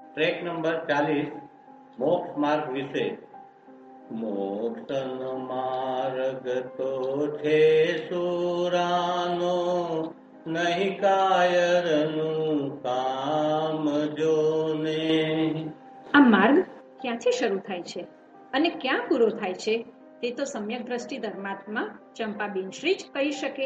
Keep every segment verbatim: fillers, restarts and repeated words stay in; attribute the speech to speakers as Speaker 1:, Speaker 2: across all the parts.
Speaker 1: Track number ચાલીસ મોક્ષ માર્ગ વિશે. મોક્ષ માર્ગ તો છે સુરાનો, નહીં કાયરનું કામ જોને.
Speaker 2: આ માર્ગ ક્યાંથી શરૂ થાય છે અને ક્યાં પૂરો થાય છે તે તો સમ્યક દ્રષ્ટિ ધર્માત્મા ચંપાબેન શ્રી જ કહી શકે.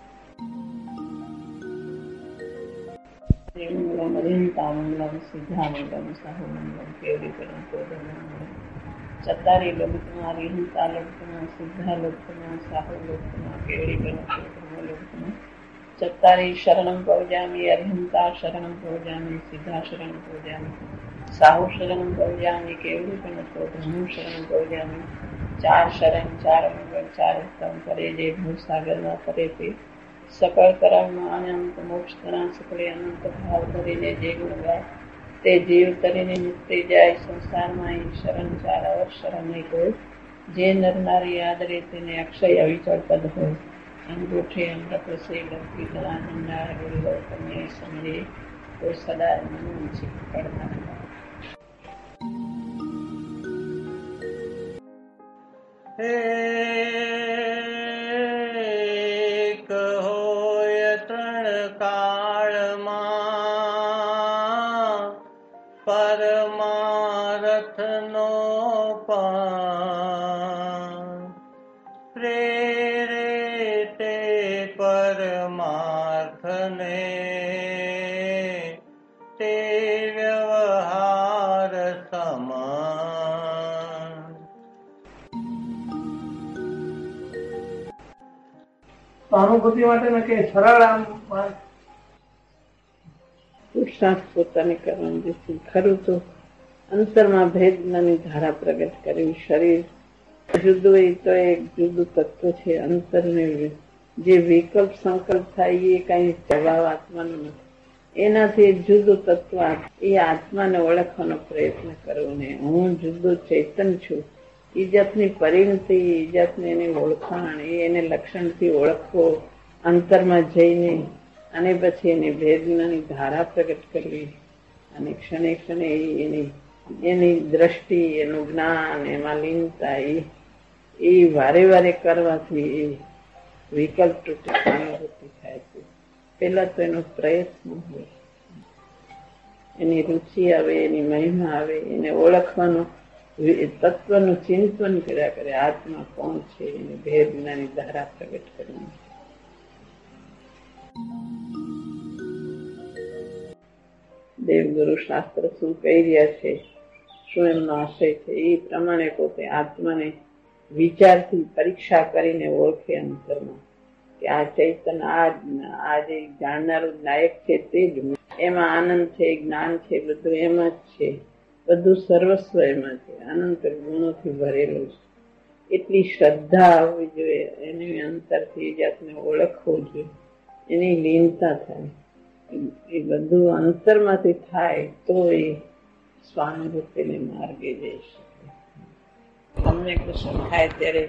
Speaker 3: ચતારી લોકમાં રીહંતા લોકમાં સિદ્ધા લોકમાં સાહુ લોકમાં કેવડી લોકમાં ચતારી શરણમ પૌજામી અરિહંતા શરણમ પૌજામી સિદ્ધા શરણમ પૌજામી સાહુ શરણમ પૌજામી કેવડી પણ હું શરણમ પૌજામી. ચાર શરણ ચાર મંગળ ચાર ઉત્તમ કરે જે ભવસાગરમાં ફરે તે સકળ કર્મમાં અનંત મોક્ષ તણા સકળે અનંત ભાવ ધરીને જે ગુણ ગાય તે જીવ તરીને મુક્તિ જાય. સંસારમાં શરણ ચાર અવર શરણ નહીં કોઈ, જે નર નારી આદરે તેને અક્ષય અવિચળ પદ હોય. અંગૂઠે અમૃત સે લખી ધરા જંડાળ ગુરુ કન્યા સમજે તો સદા મનું છે પડતા.
Speaker 1: હે હોય ત્રણ કાળમાં પરમારથનો પાન, પ્રેરે તે પરમાર્થને તે વ્યવહાર સમાન.
Speaker 4: અનુભૂતિ માટે કે સરળ આમ
Speaker 3: પુરુષાર્થ પોતાને કરવાનું જે ખરું તો અંતરમાં ભેદની ધારા પ્રગટ કરવી. શરીર જુદું એ તો એક જુદું તત્વ છે. અંતરને જે વિકલ્પ સંકલ્પ થાય એ કઈ સ્વભાવ આત્માનો નથી, એનાથી જુદું તત્વ એ આત્માને ઓળખવાનો પ્રયત્ન કરવો ને હું જુદું ચેતન છું. એ જાતની પરિણતિ, એ જાતની એની ઓળખાણ, એ એને લક્ષણથી ઓળખવો અંતરમાં જઈને અને પછી એની વેદનાની ધારા પ્રગટ કરવી અને ક્ષણે ક્ષણે એની એની દ્રષ્ટિ, એનું જ્ઞાન, એમાં લીનતા એ વારે વારે કરવાથી એ વિકલ્પ તૂટે અનુભૂતિ થાય છે. પેલા તો એનો પ્રયત્ન હોય, એની રુચિ આવે, એની મહિમા આવે, એને ઓળખવાનું તત્વનું ચિંતન કર્યા કરે. આત્મા કોણ છે એની ભેદનાની ધારા પ્રગટ કરવી. દેવગુરુ શાસ્ત્ર શું કહી રહ્યા છે, શું એમનો આશય છે, એ પ્રમાણે પોતે આત્માને વિચારથી પરીક્ષા કરીને ઓળખે અંતરમાં કે આ ચૈતન આ આ જે જાણનારું નાયક છે તે જ, એમાં આનંદ છે, જ્ઞાન છે, બધું એમાં જ છે, બધું સર્વસ્વ એમાં છે, અનંત ગુણોથી ભરેલું છે. એટલી શ્રદ્ધા આવવી જોઈએ, એની અંતરથી જાતને ઓળખવું જોઈએ, એની લીનતા થાય. એ બધું અંતરમાંથી થાય તો એ સ્વાનુભૂતિને માર્ગે જઈ શકે. સમ્યક દર્શન થાય ત્યારે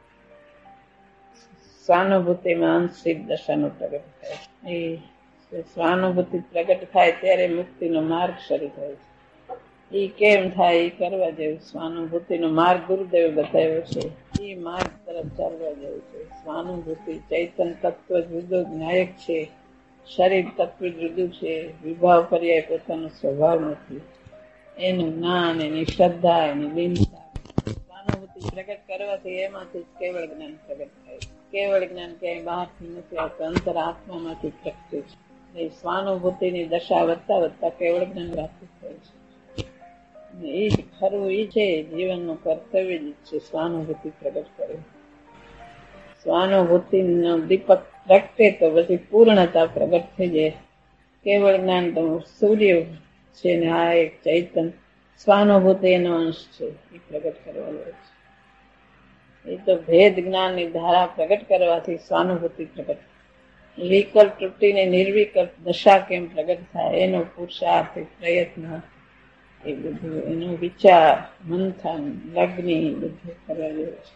Speaker 3: સ્વાનુભૂતિમાં અંશિત દશાનો પ્રગટ થાય. એ સ્વાનુભૂતિ પ્રગટ થાય ત્યારે મુક્તિનો માર્ગ શરૂ થાય છે. એ કેમ થાય એ કરવા જેવું. સ્વાનુભૂતિનો માર્ગ ગુરુદેવે બતાવ્યો છે, એ માર્ગ તરફ ચાલવા જેવું છે. સ્વાનુભૂતિ ચૈતન તત્વ જુદું નાયક છે, શરીર તત્વ જુદું છે, વિભાવ પર્યાય પોતાનો સ્વભાવ નથી. એનું જ્ઞાન, એની શ્રદ્ધા, એની લીનતા, સ્વાનુભૂતિ પ્રગટ કરવાથી એમાંથી કેવળ જ્ઞાન પ્રગટ થાય. કેવળ જ્ઞાન ક્યાંય બહારથી નથી આવતું, અંતર આત્મામાંથી પ્રગટ્યું છે. એ સ્વાનુભૂતિની દશા વધતા વધતા કેવળ જ્ઞાન પ્રાપ્ત થાય છે. એ જ ખરું એ છે જીવનનું કર્તવ્ય જ છે, સ્વાનુભૂતિ પ્રગટ કરે. સ્વાનુભૂતિનો દીપક પ્રગટે તો પછી પૂર્ણતા પ્રગટ થઈ જાય. કેવળ જ્ઞાન તો સૂર્ય છે ને આ એક ચૈતન સ્વાનુભૂતિ એનો અંશ છે, એ પ્રગટ કરવા જાય છે. એ તો ભેદ જ્ઞાનની ધારા પ્રગટ કરવાથી સ્વાનુભૂતિ પ્રગટ. વિકલ્પ તૂટીને નિર્વિકલ્પ દશા કેમ પ્રગટ થાય એનો પુરુષાર્થ, પ્રયત્ન, એ બધું એનો વિચાર, મંથન, લગ્ની બધું કરવા જેવું છે.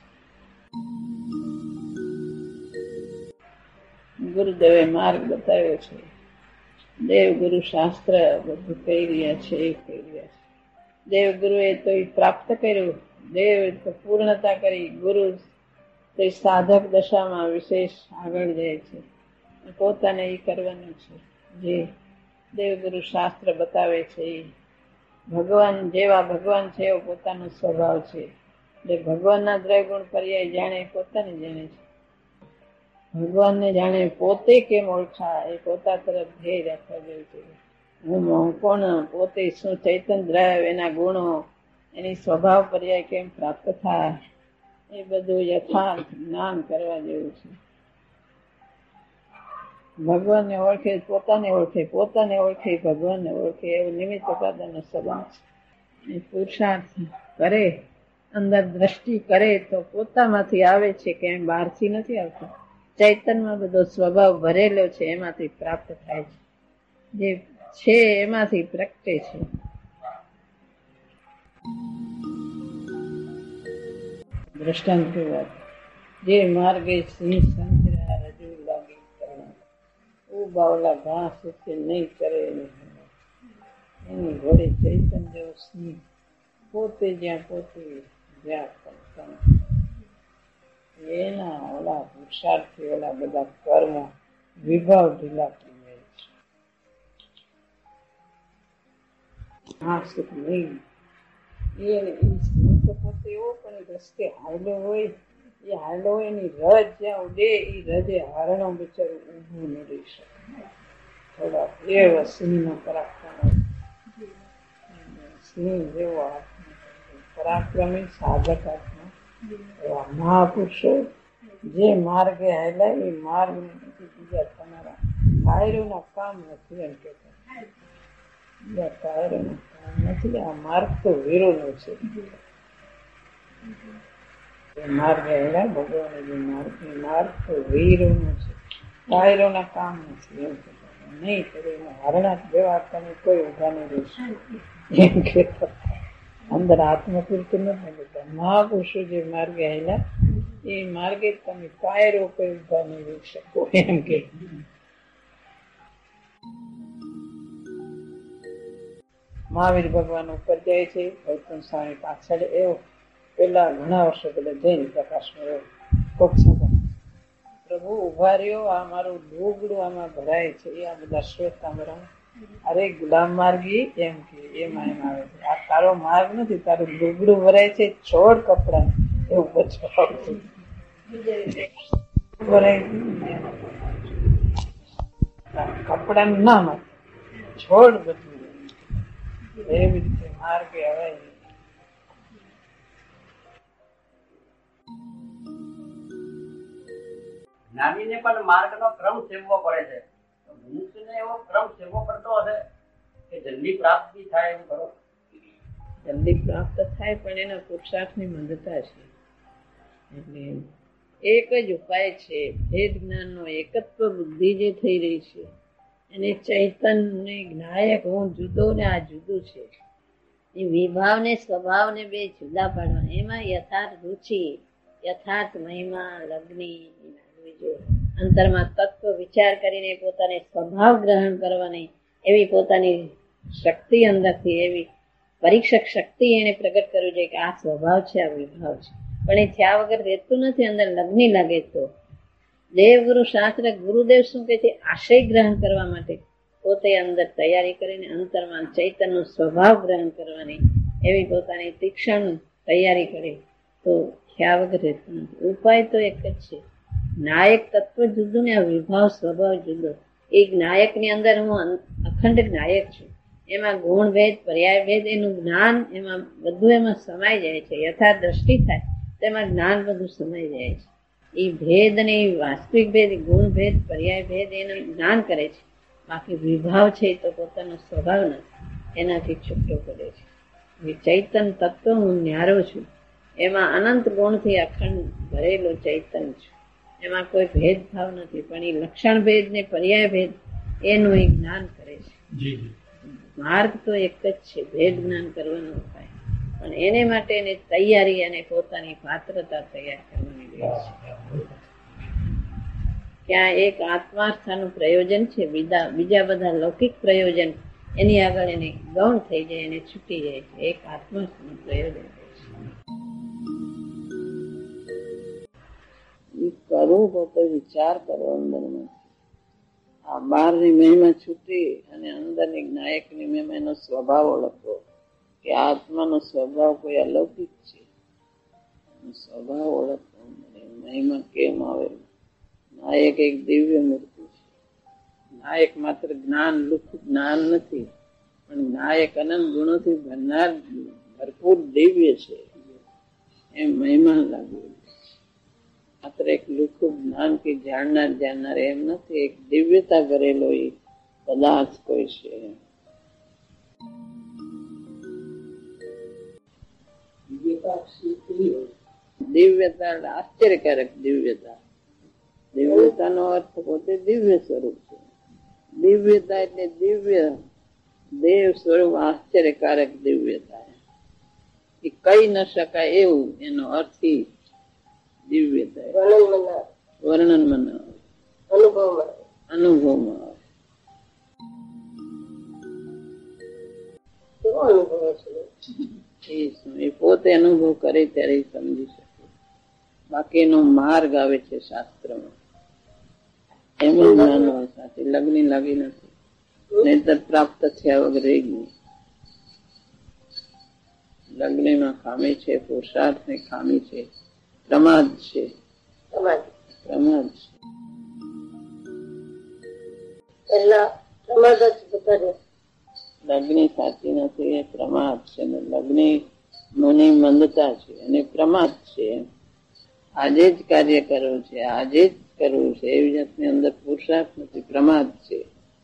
Speaker 3: ગુરુદેવે માર્ગ બતાવ્યો છે. દેવગુરુ શાસ્ત્ર બધું કહી રહ્યા છે એ કહી રહ્યા છે. દેવગુરુએ તો એ પ્રાપ્ત કર્યું, દેવ તો પૂર્ણતા કરી, ગુરુ તો એ સાધક દશામાં વિશેષ આગળ જાય છે. પોતાને એ કરવાનું છે જે દેવગુરુ શાસ્ત્ર બતાવે છે. એ ભગવાન જેવા ભગવાન છે એવો પોતાનો સ્વભાવ છે. જે ભગવાનના દ્રવ્યગુણ પર્યાય જાણે એ પોતાને જાણે છે. ભગવાનને જાણે પોતે કેમ ઓળખા એ પોતા તરફ ધ્યેય રાખવા જેવું છે. હું હું કોણ, પોતે શું ચૈતન્ય દ્રવ્ય, એના ગુણો, એની સ્વભાવ પર્યાય કેમ પ્રાપ્ત થાય એ બધું યથાર્થ જ્ઞાન કરવા જેવું છે. ભગવાનને ઓળખે પોતાને ઓળખે, પોતાને ઓળખે ભગવાનને ઓળખે, એવું નિમિત્ત ઉપાદાનનો સંબંધ છે. એ પુરુષાર્થ કરે, અંદર દ્રષ્ટિ કરે તો પોતામાંથી આવે છે, કેમ બહારથી નથી આવતું. ચૈતન્યમાં બધો સ્વભાવ ભરેલો છે, એમાંથી પ્રાપ્ત થાય છે. જે છે એમાંથી પ્રગટે છે. દ્રષ્ટાંત વાત, જે માર્ગે સિંહ સંતરા રજૂ લાગી કરવા, ઓ બાવલા ઘાસ ઉઠે નહીં કરે એની ઘોડે ચૈતન્ય જેવો સિંહ, પોતે જ્યાં પોતે જ્યાં કરતા એના ઓલા પુરુષાર્થી ઓલા બધા કર્મો વિભાવ ઢીલા થઈ જાય છે. હા સુખ નહીં એ પોતે એવો પણ રસ્તે હાયલો હોય, એ હાયલો હોય એની રજ જ્યાં ઉડે એ રજે હારણો બિચારું ઊભું ન રહી શકે. થોડા એવા સિંહનો પરાક્રમ, સિંહ જેવો પરાક્રમી સાધક આત્મા એવા મહાપુરુષો જે માર્ગે હાલ્યા એ માર્ગ બીજા તમારા કાયરોના કામ નથી એમ કહેતા. બીજા કાયરોના કામ નથી, આ માર્ગ તો વીરોનો છે. માર્ગે હાલ્યા ભગવાને જે માર્ગ, માર્ગ તો વીરોનો છે, કાયરોના કામ નથી એમ કહેતા. નહીં તો હરણાથ જેવા તમે કોઈ ઉભા નહીં રહેશે એમ કહેતા. અંદર આત્મકીર્તન નથી બધા મહાપુરુષો જે માર્ગે આવેલા એ માર્ગે તમે કાયરો કોઈ ઉભા નહીં રહી શકો એમ કે. મહાવીર ભગવાન ઉપર જાય છે, વૈકુંઠ સ્વામી પાછળ એવો પેલા ઘણા વર્ષો પેલા જૈન પ્રકાશમાં એવો કોક સમય પ્રભુ ઉભા રહ્યો, આ મારું લુગડું આમાં ભરાય છે. એ આ બધા શ્વેતાંબરા અરે ગુલામ માર્ગી એમ કે એમાં એમ આવે છે. આ તારો માર્ગ નથી, તારું લુગડું ભરાય છે, છોડ કપડા એવું બચવા કપડા ના મળે, છોડ બધું એવી રીતે માર્ગે આવે.
Speaker 1: જ્ઞાનીને પણ માર્ગનો ક્રમ સેવવો પડે છે. મનુષ્યને એવો ક્રમ સેવવો પડતો હશે કે જલ્દી પ્રાપ્તિ થાય એવું કરો.
Speaker 3: જલ્દી પ્રાપ્ત થાય પણ એના પુરુષાર્થની મંદતા છે. એટલે એક જ ઉપાય છે, ભેદ જ્ઞાનનો એકત્વ બુદ્ધિ જે થઈ રહી છે એને ચૈતન્ય જ્ઞાયક હું જુદો ને આ જુદું છે. એ વિભાવ ને સ્વભાવ ને બે જુદા પાડવા, એમાં યથાર્થ રુચિ, યથાર્થ મહિમા લગ્ની અંતરમાં તત્વ વિચાર કરીને પોતાને સ્વભાવ ગ્રહણ કરવાની એવી પોતાની શક્તિ અંદરથી એવી પરીક્ષક શક્તિ એને પ્રગટ કરવી જોઈએ કે આ સ્વભાવ છે, આ વિભાવ છે. પણ એ થયા વગર રહેતું નથી, અંદર લગ્ની લાગે. તો દેવગુરુ શાસ્ત્ર ગુરુદેવ શું કે છે, આશય ગ્રહણ કરવા માટે પોતે અંદર તૈયારી કરીને અંતરમાં ચૈતન્યનો સ્વભાવ ગ્રહણ કરવાની એવી પોતાની તીક્ષણ તૈયારી કરે તો થયા વગર રહેતું નથી. ઉપાય તો એક જ છે, નાયક તત્વ જુદું ને આ વિભાવ સ્વભાવ જુદો. એ નાયક ની અંદર હું અખંડ નાયક છું, એમાં ગુણ ભેદ પર્યાય ભેદ એનું જ્ઞાન એમાં બધું એમાં સમાઈ જાય છે. યથાર્થ દ્રષ્ટિ થાય તેમાં જ્ઞાન બધું સમાઈ જાય છે. એ ભેદ ને વાસ્તવિક ભેદ, ગુણ ભેદ પર્યાય ભેદ એનું જ્ઞાન કરે છે. બાકી વિભાવ છે તો પોતાનો સ્વભાવ નથી, એનાથી છૂટો પડે છે. એ ચૈતન્ય તત્વ હું ન્યારો છું, એમાં અનંત ગુણથી અખંડ ભરેલો ચૈતન્ય છું, એમાં કોઈ ભેદભાવ નથી. પણ એ લક્ષણ ભેદ ને પર્યાય ભેદ એનું એ જ્ઞાન કરે છે. માર્ગ તો એક જ છે, ભેદ જ્ઞાન કરવાનો ઉપાય, પણ એને માટે એની તૈયારી અને પોતાની પાત્રતા તૈયાર કરવાની રહે છે. ત્યાં એક આત્માર્થાનું પ્રયોજન છે, બીજા બીજા બધા લૌકિક પ્રયોજન એની આગળ એને ગૌણ થઈ જાય, એને છૂટી જાય છે. એક આત્માર્થનું પ્રયોજન કરવું પોતે વિચાર કરો અંદરમાં. આ બહારની મહિમા છૂટી અને અંદરની નાયકની મહિમા એનો સ્વભાવ ઓળખવો કે આત્માનો સ્વભાવ કોઈ અલૌકિક છે. સ્વભાવ ઓળખવો, મહિમા કેમ આવે. નાયક એક દિવ્ય મૂર્તિ છે. નાયક માત્ર જ્ઞાન લુખ જ્ઞાન નથી, પણ નાયક અનંત ગુણોથી ભરનાર ભરપૂર દિવ્ય છે. એમ મહિમા લાગ્યું. માત્ર એક લુખું જ્ઞાન કે જાણનાર જાણનાર એમ નથી, એક દિવ્યતા ભરેલો એ પદાર્થ કોઈ છે. દિવ્યતા આશ્ચર્યકારક દિવ્યતા. દિવ્યતાનો અર્થ પોતે દિવ્ય સ્વરૂપ છે. દિવ્યતા એટલે દિવ્ય દેવ સ્વરૂપ, આશ્ચર્યકારક દિવ્યતા એ કહી ન શકાય એવું એનો અર્થ દિવ્યતા. વર્ણનમાં ન આવે, અનુભવમાં આવે. એ પોતે અનુભવ કરે ત્યારે સમજી શકે. બાકીનો માર્ગ આવે છે શાસ્ત્રમાં. એમ જ માનવા સાથે લગ્ન લાગી નથી, નહીતર પ્રાપ્ત થયા વગર રહી ગયું. લગ્નમાં ખામી છે, પુરુષાર્થની ખામી છે, પ્રમાદ છે. પ્રમાદ છે. લગ્ન સાચી નથી, એ પ્રમાદ છે. લગ્ન મની મંદતા છે અને પ્રમાદ છે. આજે જ કાર્ય કરવું છે, આજે જ કરવું છે, એવી જાતની અંદર પુરુષાર્થ નથી, પ્રમાદ છે.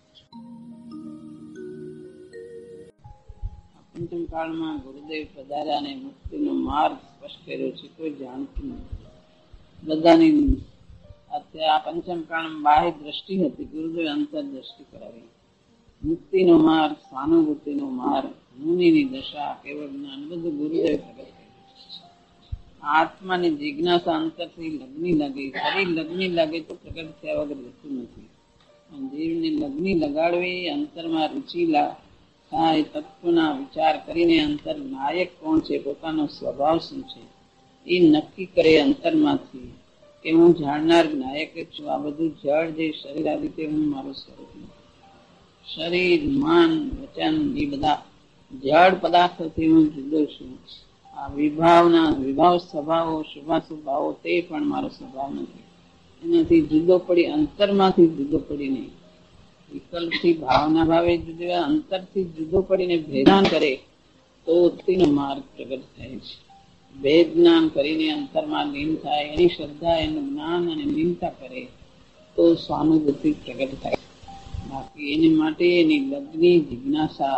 Speaker 3: પંચમ કાળમાં ગુરુદેવ પધાર્યા અને મુક્તિનો માર્ગ સ્પષ્ટ કર્યો છે. કોઈ જાણતું નથી. બધાની અત્યારે આ પંચમ કાળમાં બાહ્ય દ્રષ્ટિ હતી, ગુરુદેવ અંતર દ્રષ્ટિ કરાવી. મુક્તિનો માર્ગ, સ્વાનુભૂતિનો માર્ગ, મુનિની દશા, કેવળ જ્ઞાન, બધું ગુરુદેવ પ્રગટ કર્યું. આત્માની જિજ્ઞાસા અંતરથી લગ્ની લાગે. શરીર લગ્ની લાગે તો પ્રગટ થયા વગર રહેતું નથી. જીવને લગ્ની લગાડવી, અંતરમાં રુચિ થાય, તત્વના વિચાર કરીને અંતર નાયક કોણ છે, પોતાનો સ્વભાવ શું છે એ નક્કી કરે અંતરમાંથી કે હું જાણનાર નાયક જ છું. આ બધું જળ જે શરીર આ રીતે હું મારું સ્વરૂપ નથી. શરીર, મન, વચન એ બધા જળ પદાર્થોથી હું જુદો છું. આ વિભાવના વિભાવ સ્વભાવો, શુભાશુભાવો તે પણ મારો સ્વભાવ નથી. એનાથી જુદો પડી, અંતરમાંથી જુદો પડી નહીં. વિકલ્પથી ભાવના ભાવે જુદો, અંતરથી જુદો પડીને ભેદાન કરે તો મુક્તિનો માર્ગ પ્રગટ થાય છે. ભેદ જ્ઞાન કરીને અંતરમાં લીન થાય, એની શ્રદ્ધા, એનું જ્ઞાન અને લીનતા કરે તો સ્વાનુભૂતિ પ્રગટ થાય. બાકી એની માટે એની લગ્ની જિજ્ઞાસા,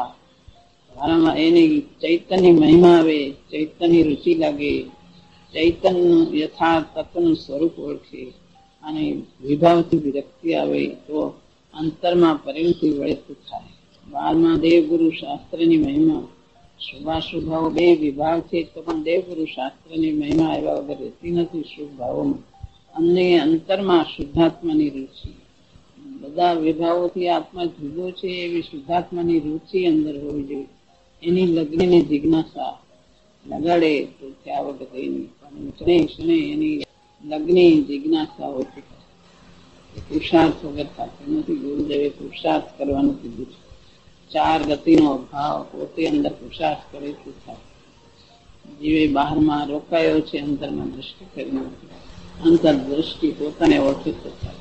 Speaker 3: એની ચૈતન્ય મહિમા આવે, ચૈતન્ય રુચિ લાગે, ચૈતન્ય યથાર્થ તત્વનું સ્વરૂપ ઓળખે અને વિભાવથી વિરક્તિ આવે તો અંતરમાં પરિણતિ વળિત થાય. બાદમાં દેવગુરુ શાસ્ત્રની મહિમા, શુભાશુભાવો બે વિભાગ છે તો પણ દેવગુરુ શાસ્ત્રની મહિમા આવ્યા વગર રહેતી નથી. શુભ ભાવોમાં અને અંતરમાં શુદ્ધાત્માની રુચિ, બધા વિભાવોથી આત્મા જુદો છે એવી શુદ્ધાત્માની રુચિ અંદર હોવી જોઈએ. એની લગ્નની જિજ્ઞાસા લગાડે તો થયા વગર રહી નહીં. પણ ક્ષણે ક્ષણે એની લગ્નની જિજ્ઞાસા ઓછી થાય. પુરુષાર્થ વગર થતું નથી. ગુરુદેવે પુરુષાર્થ કરવાનું કીધું છે. ચાર ગતિનો અભાવ, પોતે અંદર પુરુષાર્થ કરે તો થાય. જીવે બહારમાં રોકાયો છે, અંતરમાં દ્રષ્ટિ કરી નથી. અંતર દ્રષ્ટિ પોતાને ઓળખે તો થાય.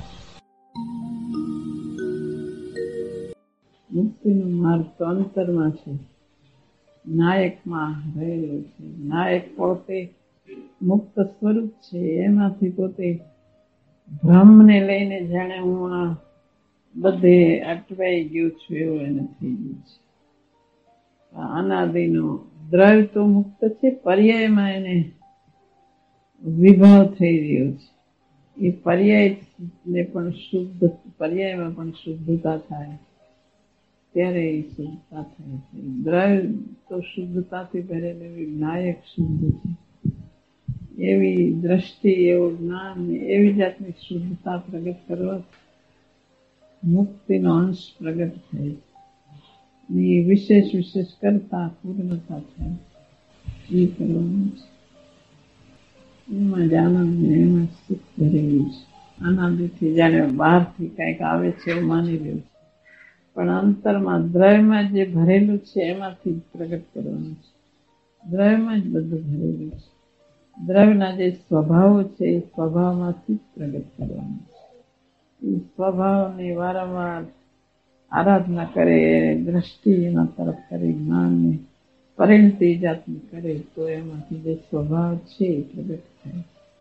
Speaker 3: મુક્તિનો માર્ગ તો અંતરમાં છે, નાયકમાં રહેલો છે. નાયક પોતે મુક્ત સ્વરૂપ છે. એમાંથી પોતે ભ્રમને લઈને જાણે હું આ બધે અટવાઈ ગયું છું એવું એને થઈ ગયું છે. અનાદિનો દ્રવ્ય તો મુક્ત છે, પર્યાયમાં એને વિભાવ થઈ રહ્યો છે. એ પર્યાય ને પણ શુદ્ધ, પર્યાયમાં પણ શુદ્ધતા થાય ત્યારે એ શુદ્ધતા થાય છે. દ્રવ્ય તો શુદ્ધતાથી ભરેલી નાયક શુદ્ધ છે. એવી દ્રષ્ટિ, એવું જ્ઞાન, એવી જાતની શુદ્ધતા પ્રગટ કરવા મુક્તિનો અંશ પ્રગટ થાય. એ વિશેષ વિશેષ કરતા પૂર્ણતા થાય એ કરવાનું છે. એમાં જ આનંદ ને એમાં સુખ ભરેલું છે. આનંદથી જાણે બહારથી કંઈક આવે છે એવું માની રહ્યું છે, પણ અંતરમાં દ્રવ્યમાં જે ભરેલું છે એમાંથી પ્રગટ કરવાનું છે. દ્રવ્યમાં જ બધું ભરેલું છે. દ્રવ્યના જે સ્વભાવો છે એ સ્વભાવમાંથી જ પ્રગટ કરવાનું છે. એ સ્વભાવની વારંવાર આરાધના કરે, દ્રષ્ટિ એના તરફ કરે, જ્ઞાનને પરિણતિ જાતની કરે તો એમાંથી જે સ્વભાવ છે એ પ્રગટ થાય.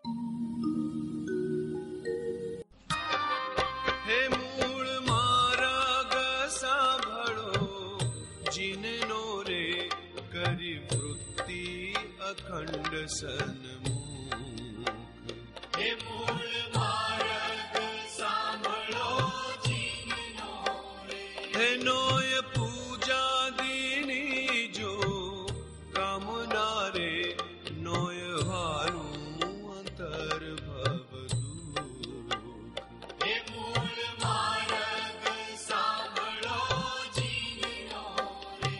Speaker 5: હે મૂળ માર્ગ સાંભળો, જીનનો રે કરી વૃત્તિ અખંડ સન્મુખ. હે મૂળ માર્ગ સાંભળો, જીનનો રે હે નોય પૂજા દીની જો કામના રે નોય હારું અંતર ભવ દુઃખ. હે મૂળ માર્ગ સાંભળો, જીનનો રે.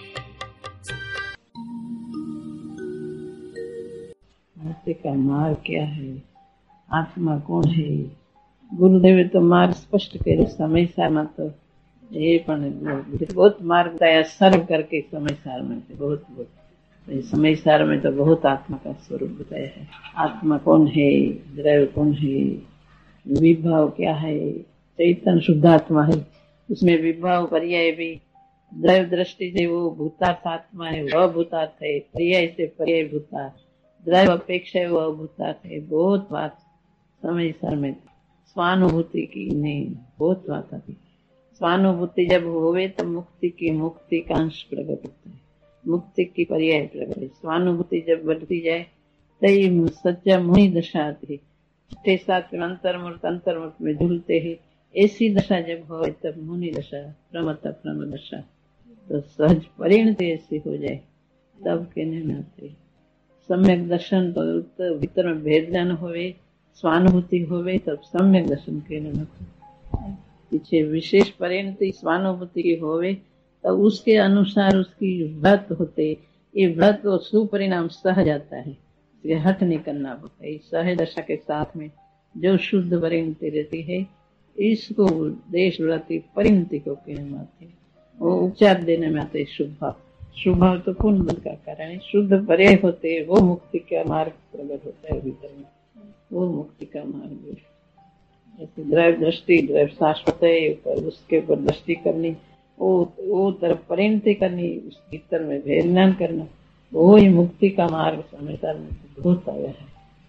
Speaker 3: मुक्ति का मार्ग क्या है, आत्मा कौन है? गुरुदेव तो मार्ग स्पष्ट करे. समय सार में तो ये पण बहुत मार्ग बताया सर्व करके समय सार में तो बहुत बहुत समय सार में तो बहुत आत्मा का स्वरूप बताया है. आत्मा कौन है, द्रव्य कौन है, विभाव क्या है. चैतन्य शुद्धात्मा है, उसमें विभाव पर्याय भी द्रव्य दृष्टि से वो भूतार्थ आत्मा है, वह भूतार्थ है. पर्याय से पर्याय भूतार्थ, द्रव्य अपेक्षा है वो अभूतार्थ है. बहुत बात समय सार में स्वानुभूति की नहीं बहुत बात आती. स्वानुभूति जब होवे तब मुक्ति की मुक्ति का अंश प्रकट होता है, मुक्ति की पर्याय प्रकट है. स्वानुभूति जब बढ़ती जाए तभी सच्चा मुनि दशा आती है. छठे सात में अंतर्मूर्त अंतर्मूर्त में झूलते ही ऐसी दशा जब हो तब मुनि दशा, प्रमत प्रम दशा. तो सहज परिणति ऐसी हो जाए तब कहने में आते. सम्यक दर्शन तो भीतर में भेद ज्ञान होवे, स्वानुभूति होवे तब सम्यक दर्शन कहने में. पीछे विशेष परिणति स्वानुभूति की होवे तब उसके अनुसार उसकी व्रत होते. ये व्रत को सुपरिणाम सहज आता है, इसलिए हट नहीं करना पड़ता. इस सहज दशा के साथ में जो शुद्ध परिणति रहती है इसको देश व्रति परिणति को कहने में आते. वो उपचार देने में आते. शुभ शुभ तो पुण्य बल का कारण है. शुद्ध पर्याय होते हैं, वो मुक्ति का मार्ग प्रकट होता है भीतर में, वो मुक्ति का मार्ग है. ऐसे द्रव्य दृष्टि, द्रव्य शाश्वत है, पर उसके ऊपर दृष्टि करनी, वो वो तरफ परिणति करनी, उस भीतर में भेद ज्ञान करना, वो ही मुक्ति का मार्ग समझदार में बहुत आया है.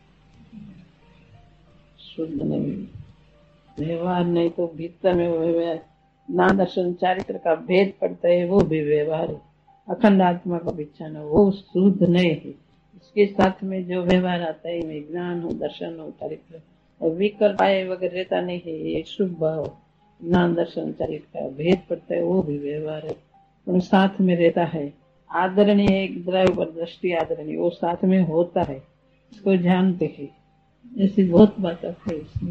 Speaker 3: शुद्ध नहीं व्यवहार नहीं तो भीतर में वो व्यवहार ना दर्शन चारित्र का भेद पड़ता है, वो भी व्यवहार है. अखंड आत्मा का बिछाना वो शुद्ध नहीं है. इसके साथ में जो व्यवहार आता है में ज्ञान हो, दर्शन हो, चारित्र और विकल्प आए वगैरह रहता नहीं है. ये शुभ भाव ज्ञान दर्शन चारित्र का भेद पड़ता है, वो भी व्यवहार है, पर साथ में रहता है. आदरणीय एक द्रव्य पर दृष्टि आदरणीय वो साथ में होता है, इसको जानते हैं. ऐसी बहुत बात है इसमें.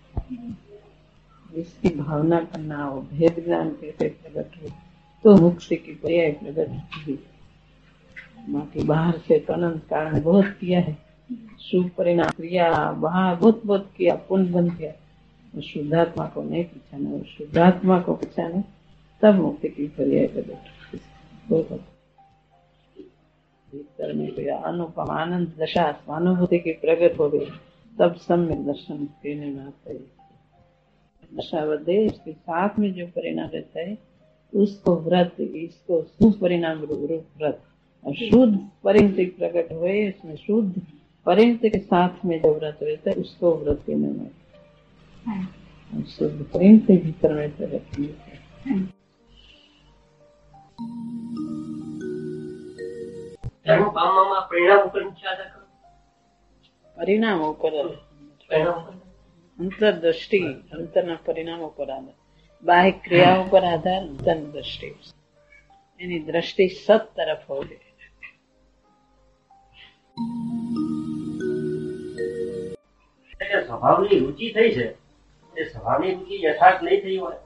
Speaker 3: इसकी भावना करना हो, भेद ज्ञान कैसे प्रकट हो तो मुक्ति की पर्याय प्रकट हुई. बाकी बाहर से तो अनंत कारण बहुत किया है, शुभ परिणाम क्रिया बाहर बहुत बहुत किया, पुण्य बन गया. शुद्धात्मा को नहीं पहचाना, शुद्धात्मा को पहचाने तब मुक्ति की पर्याय प्रकट. भीतर में कोई अनुपम आनंद दशा स्वानुभूति की प्रगट हो गई तब सम्यक दर्शन कहने में आता है. दशा वधे इसके साथ में जो परिणाम रहता है उसको व्रत, इसको सुपरिणाम रूप व्रत. और शुद्ध परिणति प्रकट हुए उसमें शुद्ध परिणति के साथ में जो व्रत रहता है उसको व्रत कहने में. शुद्ध परिणति भीतर में प्रकट हुई है.
Speaker 1: परिणाम ઉપર વિચાર કરો.
Speaker 3: પરિણામ ઉપર અંતરદ્રષ્ટિ, અંતરના પરિણામો પર આધાર, બાહ્ય ક્રિયાઓ પર આધાર, અંતરની દ્રષ્ટિ. એની દ્રષ્ટિ સત તરફ હોય.
Speaker 1: સ્વભાવની રુચિ થઈ છે એ સ્વભાવની રુચિ યથાર્થ નહીં થઈ હોય.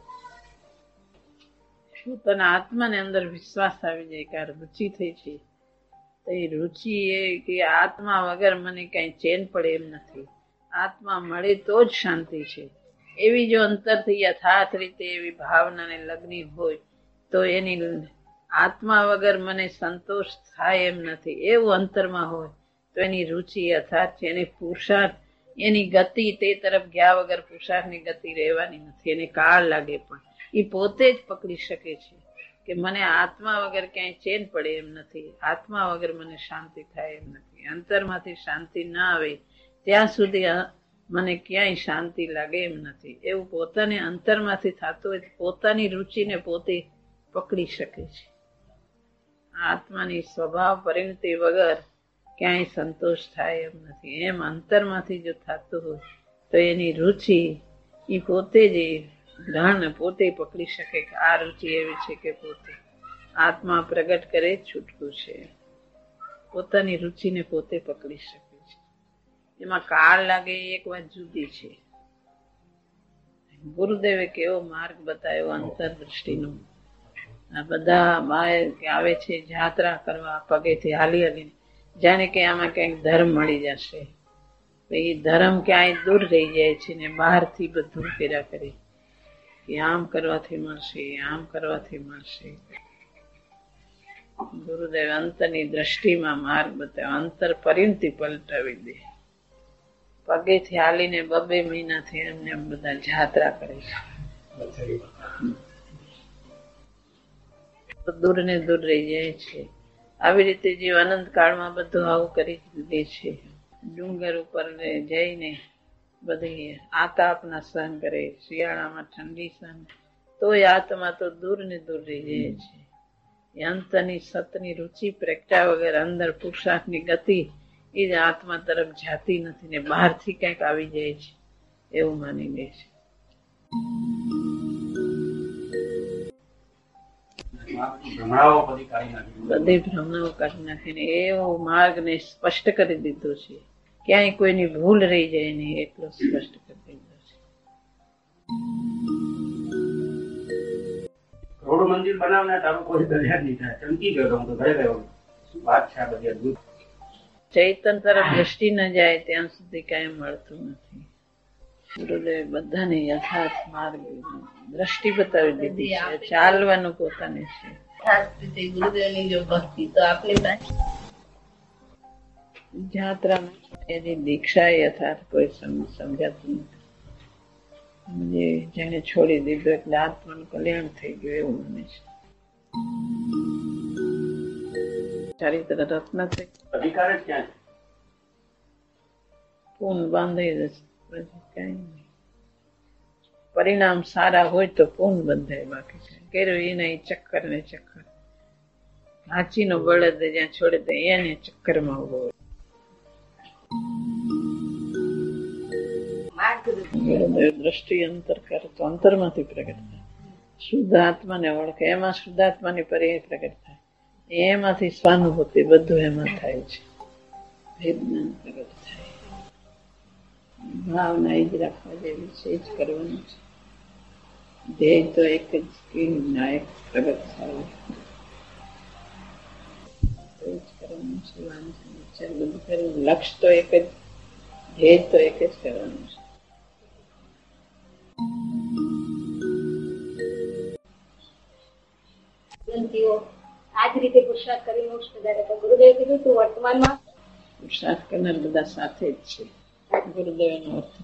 Speaker 3: શું તને આત્માને અંદર વિશ્વાસ આવી જાય કે આ રુચિ થઈ છે, તો એ રુચિ એ કે આત્મા વગર મને કઈ ચેન પડે એમ નથી, આત્મા મળે તો જ શાંતિ છે. એવી જો અંતરથી યથાર્થ રીતે એવી ભાવનાને લગ્ની હોય તો એની આત્મા વગર મને સંતોષ થાય એમ નથી, એવું અંતરમાં હોય તો એની રુચિ યથાર્થ છે. એની પુરુષાર્થ, એની ગતિ તે તરફ ગયા વગર પુરુષાર્થની ગતિ રહેવાની નથી. એને કાળ લાગે પણ એ પોતે જ પકડી શકે છે કે મને આત્મા વગર ક્યાંય ચેન પડે એમ નથી, આત્મા વગર મને શાંતિ થાય એમ નથી. અંતરમાંથી શાંતિ ના આવે ત્યાં સુધી મને ક્યાંય શાંતિ લાગે એમ નથી. એવું પોતાને અંતરમાંથી થતું હોય પોતાની રુચિને પોતે પકડી શકે છે. આત્માની સ્વભાવ પરિણતિ વગર ક્યાંય સંતોષ થાય એમ નથી. એમ અંતરમાંથી જો થતું હોય તો એની રુચિ એ પોતે જ ગ્રહણ પોતે પકડી શકે કે આ રુચિ એવી છે કે પોતે આત્મા પ્રગટ કરે છૂટકું છે. પોતાની રુચિને પોતે પકડી શકે છે. એમાં કાળ લાગે એક વાત જુદી છે. ગુરુદેવે કેવો માર્ગ બતાવ્યો અંતરદ્રષ્ટિનો. આ બધા બહાર આવે છે યાત્રા કરવા પગેથી હાલી હાલીને, જાણે કે આમાં ક્યાંક ધર્મ મળી જશે. એ ધર્મ ક્યાંય દૂર રહી જાય છે ને બહારથી બધું કર્યા કરે કે આમ કરવાથી મળશે, આમ કરવાથી મળશે. ગુરુદેવ અંતરની દ્રષ્ટિમાં માર્ગ બતાવ્યો, અંતર પરિણતિ પલટાવી દે. પગેથી હાલીને બબે મહિનાથી એમને બધા જાત્રા કરે છે, દૂર ને દૂર રહી જાય છે. આવી રીતે જીવ અનંત કાળમાં બધું આવું કરી દે છે. ડુંગર ઉપર જઈને બધી આતાપના સહન કરે, શિયાળામાં ઠંડી સહન, તોય આત્મા તો દૂર ને દૂર રહી જાય છે. એ અંતની સતની રુચિ પ્રગટ્યા વગર અંદર પુરુષાર્થની ગતિ એ જ આત્મા તરફ જાતી નથી ને બહારથી ક્યાંક આવી જાય છે એવું માની લે છે. બધી ભ્રમણાઓ કાઢી નાખીને એવો માર્ગ ને સ્પષ્ટ કરી દીધો છે, ક્યાંય કોઈની ભૂલ રહી જાય નહીં એટલો સ્પષ્ટ કરી દીધો છે.
Speaker 1: કરોડો મંદિર બનાવના તારું કોઈ દરિયા નહીં થાય, ચમકી ગયો હું તો ઘરે ગયો. શું વાત છે આ બધી અદભુત.
Speaker 3: ચૈતન તરફ દ્રષ્ટિ ન જાય ત્યાં સુધી કઈ મળતું નથી. ગુરુદેવ બધાને યથાર્થ માર્ગ દ્રષ્ટિ બતાવી દીધી છે, ચાલવાનું પોતાને છે.
Speaker 6: ગુરુદેવની જો ભક્તિ તો આપણે
Speaker 3: જાત્રા એની દીક્ષા યથાર્થ કોઈ સમજાતું નથી. જેને છોડી દીધું એટલે આત્માનું કલ્યાણ થઈ ગયું એવું મને છે. ચારિત્ર રત્ન છે,
Speaker 1: અધિકાર જ ક્યાં છે?
Speaker 3: પૂન બાંધી જશે, કઈ નહીં. પરિણામ સારા હોય તો પૂન બંધાય, બાકી છે કેરું એને ચક્કર ને ચક્કર. હાચીનો બળદ જ્યાં છોડે તો એને ચક્કરમાં ઉભો હોય. દ્રષ્ટિ અંતર કરે તો અંતરમાંથી પ્રગટ થાય. શુદ્ધ આત્માને ઓળખે, એમાં શુદ્ધ આત્માની પર્યાય પ્રગટ થાય. એમાંથી સ્વાનુભૂતિ બધું એમાં થાય છે. ભેદજ્ઞાન પ્રગટ થાય. ભાવના એ જ રાખવા જેવી છે, એ જ કરવાનું છે. ધ્યેય તો એક જ નાયક પ્રગટ થાય, તો એ જ કરવાનું છે. વાંચન વિચાર બધું કરવું, લક્ષ્ય તો એક જ, ધ્યેય તો એક જ કરવાનું છે.
Speaker 6: આ જ રીતે પુરુષાર્થ કરી મોક્ષ પધાર્યા હતા. ગુરુદેવે કીધું તું વર્તમાનમાં
Speaker 3: પુરુષાર્થ કરનાર બધા સાથે જ છે. ગુરુદેવનો અર્થ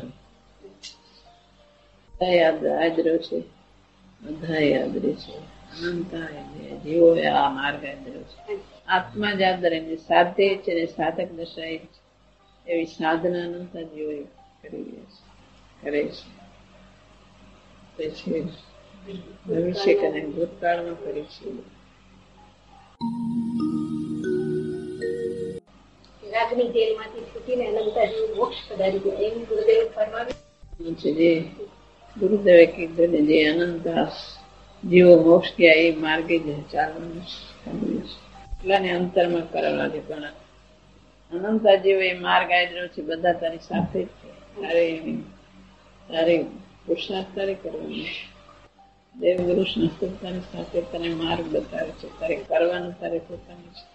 Speaker 3: બધા યાદ આદરો છે, બધા યાદ રહે છે. અનંત જીવો આ માર્ગ આદરો છે. આત્મા જ આદર એને સાધ્ય છે ને સાધક દશા છે. એવી સાધના અનંત જીવો કરી રહ્યા છે, કરે છે. પછી ભવિષ્ય કરે, ભૂતકાળમાં કરી છે.
Speaker 6: રાગની જેલમાંથી છૂટીને અનંતા જેવું મોક્ષ પધારી ગયા એમ ગુરુદેવ ફરમાવ્યું
Speaker 3: છે. જે ગુરુદેવે કીધું ને જે અનંત જીવો મોક્ષ ગયા એ માર્ગે જ ચાલવાનું એટલાને અંતરમાં કરવા છે. પણ અનંતા જેવો એ માર્ગ આદરો છે, બધા તારી સાથે જ છે. તારે એની તારે પુરુષાર્થ તારે કરવાનો. દેવગુરુ સંસ્કૃતની સાથે તને માર્ગ બતાવે છે, તારે કરવાનું તારે પોતાનું છે.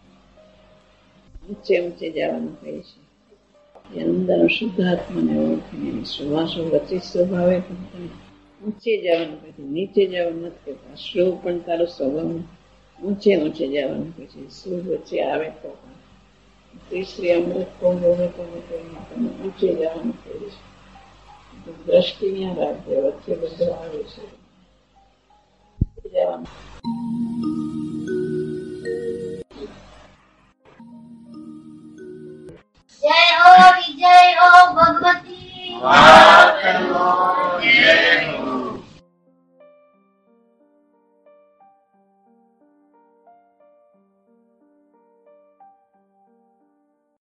Speaker 3: ઊંચે ઊંચે જવાનું કહે છે. એ અંદર શુદ્ધાત્માને ઓળખીને સુવાસો વચ્ચે સ્વભાવે પણ તને ઊંચે જવાનું કહે છે, નીચે જવાનું નથી કહેતા. શું પણ તારો સ્વભાવ ઊંચે ઊંચે જવાનું કહે છે. શું વચ્ચે આવે તો પણ શ્રી અમૃત કોણ બોલે તમે કહીને તમે ઊંચે જવાનું કહે છે. દ્રષ્ટિ ત્યાં રાખજે, વચ્ચે બધું આવે છે જવાનું.